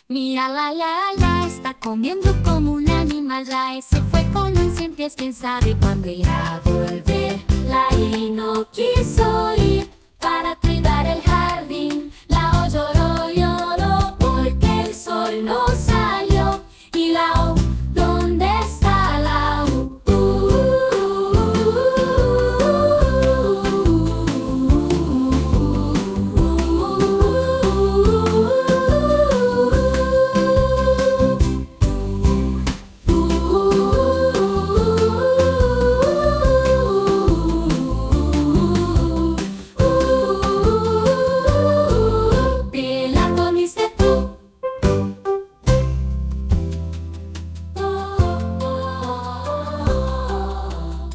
Mírala, ya está comiendo como un animal. Ya se fue con un 100 pies, quién sabe cuándo irá a volver. La I no quiso ir para cuidar el jardín.